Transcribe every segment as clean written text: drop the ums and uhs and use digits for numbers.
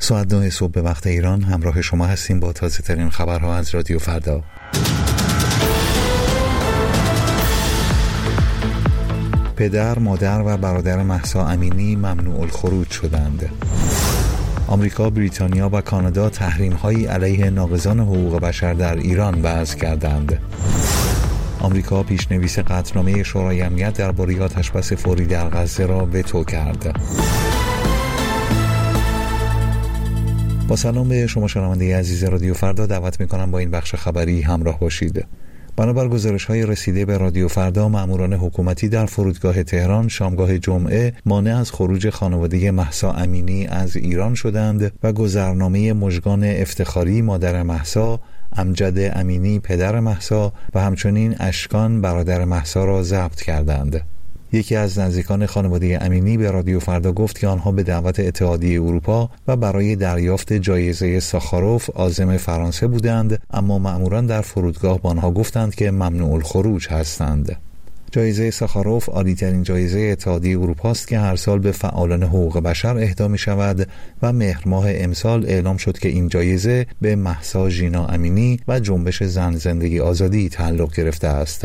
ساعت 9 صبح به وقت ایران همراه شما هستیم با تازه ترین خبرها از رادیو فردا. پدر، مادر و برادر مهسا امینی ممنوع الخروج شدند. آمریکا، بریتانیا و کانادا تحریم‌هایی علیه ناقضان حقوق بشر در ایران وضع کردند. آمریکا پیشنویس قطعنامه شورای امنیت درباره آتش‌بس فوری در غزه را وتو کرد. با سلام به شما شنونده عزیز رادیو فردا، دعوت می‌کنم با این بخش خبری همراه باشید. بنابر گزارش‌های رسیده به رادیو فردا، ماموران حکومتی در فرودگاه تهران شامگاه جمعه مانع از خروج خانواده مهسا امینی از ایران شدند و گذرنامه مژگان افتخاری مادر مهسا، امجد امینی پدر مهسا و همچنین اشکان برادر مهسا را ضبط کردند. یکی از نزدیکان خانواده امینی به رادیو فردا گفت که آنها به دعوت اتحادیه اروپا و برای دریافت جایزه ساخاروف عازم فرانسه بودند، اما مأموران در فرودگاه با آنها گفتند که ممنوع الخروج هستند. جایزه ساخاروف عالی‌ترین جایزه اتحادیه اروپا است که هر سال به فعالان حقوق بشر اهدا می‌شود و مهر ماه امسال اعلام شد که این جایزه به مهسا ژینا امینی و جنبش زن زندگی آزادی تعلق گرفته است.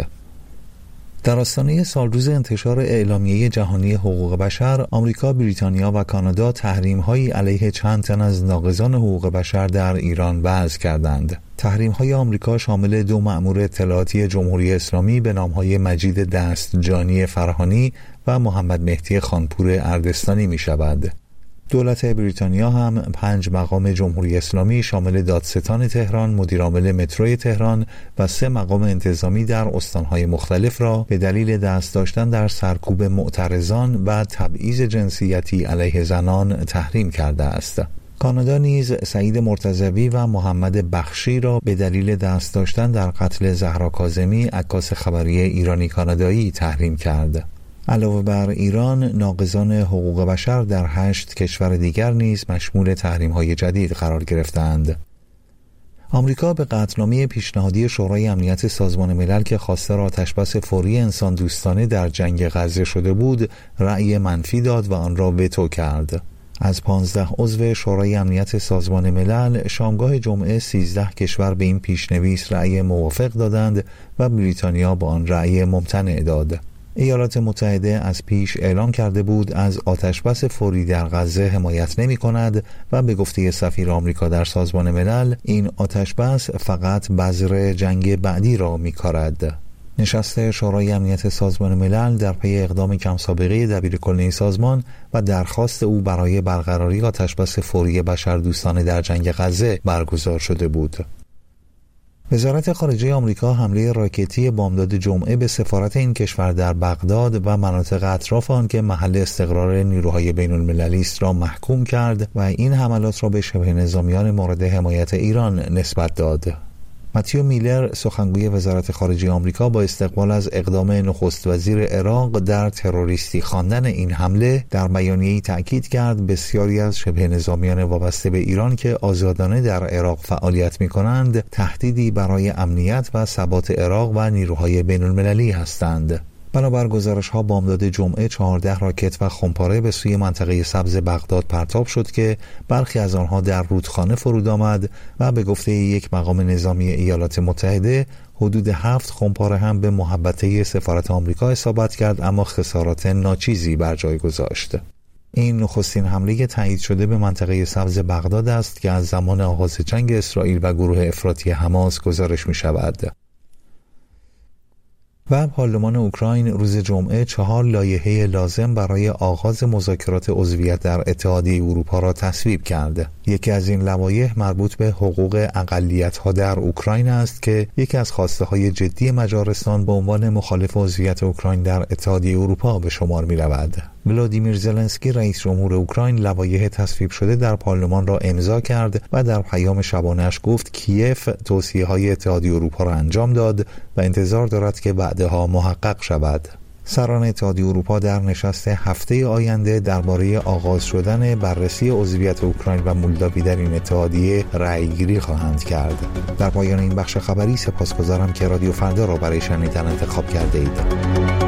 در آستانه سالروز انتشار اعلامیه جهانی حقوق بشر، آمریکا، بریتانیا و کانادا تحریم‌هایی علیه چند تن از ناقضان حقوق بشر در ایران وضع کردند. تحریم‌های آمریکا شامل 2 مأمور اطلاعاتی جمهوری اسلامی به نام‌های مجید دستجانی فرهانی و محمد مهدی خانپور اردستانی می‌شود. دولت بریتانیا هم 5 مقام جمهوری اسلامی شامل دادستان تهران، مدیرعامل متروی تهران و 3 مقام انتظامی در استانهای مختلف را به دلیل دست داشتن در سرکوب معترضان و تبعیض جنسیتی علیه زنان تحریم کرده است. کانادا نیز سعید مرتضوی و محمد بخشی را به دلیل دست داشتن در قتل زهرا کاظمی، عکاس خبری ایرانی کانادایی تحریم کرد. علاوه بر ایران، ناقضان حقوق بشر در 8 کشور دیگر نیز مشمول تحریم‌های جدید قرار گرفتند. آمریکا به قطعنامه پیشنهادی شورای امنیت سازمان ملل که خواستار آتش‌بس فوری انسان دوستانه در جنگ غزه شده بود، رأی منفی داد و آن را وتو کرد. از 15 عضو شورای امنیت سازمان ملل، شامگاه جمعه 13 کشور به این پیشنویس رأی موافق دادند و بریتانیا با آن رأی ممتنع داد. ایالات متحده از پیش اعلام کرده بود از آتش‌بس فوری در غزه حمایت نمی کند و به گفته سفیر آمریکا در سازمان ملل، این آتش‌بس فقط بذر جنگ بعدی را می کارد. نشست شورای امنیت سازمان ملل در پی اقدام کم سابقه دبیرکل سازمان و درخواست او برای برقراری آتش‌بس فوری بشردوستانه در جنگ غزه برگزار شده بود. وزارت خارجه آمریکا حمله راکتی بامداد جمعه به سفارت این کشور در بغداد و مناطق اطراف آن که محل استقرار نیروهای بین‌المللی است را محکوم کرد و این حملات را به شبه نظامیان مورد حمایت ایران نسبت داد. متیو میلر، سخنگوی وزارت خارجه آمریکا، با استقبال از اقدام نخست وزیر عراق در تروریستی خواندن این حمله، در بیانیه‌ای تأکید کرد بسیاری از شبه نظامیان وابسته به ایران که آزادانه در عراق فعالیت می‌کنند، تهدیدی برای امنیت و ثبات عراق و نیروهای بین‌المللی هستند. بنابر گزارش‌ها بامداد جمعه 14 راکت و خمپاره به سوی منطقه سبز بغداد پرتاب شد که برخی از آنها در رودخانه فرود آمد و به گفته یک مقام نظامی ایالات متحده، حدود 7 خمپاره هم به محبطه سفارت آمریکا اصابت کرد، اما خسارات ناچیزی بر جای گذاشت. این نخستین حمله تایید شده به منطقه سبز بغداد است که از زمان آغاز جنگ اسرائیل و گروه افراطی حماس گزارش می‌شود. و پارلمان اوکراین روز جمعه 4 لایحه لازم برای آغاز مذاکرات عضویت در اتحادیه اروپا را تصویب کرد. یکی از این لوایح مربوط به حقوق اقلیت‌ها در اوکراین است که یکی از خواسته‌های جدی مجارستان به عنوان مخالف عضویت اوکراین در اتحادیه اروپا به شمار می‌رود. ولادیمیر زلنسکی رئیس جمهور اوکراین لوایح تصویب شده در پارلمان را امضا کرد و در پیام شبانه‌اش گفت کیف توصیه‌های اتحادیه اروپا را انجام داد و انتظار دارد که وعده‌ها محقق شود. سران اتحادیه اروپا در نشست هفته آینده درباره آغاز شدن بررسی عضویت اوکراین و مولداوی در این اتحادیه رأی‌گیری خواهند کرد. در پایان این بخش خبری سپاسگزارم که رادیو فردا را برای شنیدن انتخاب کرده اید.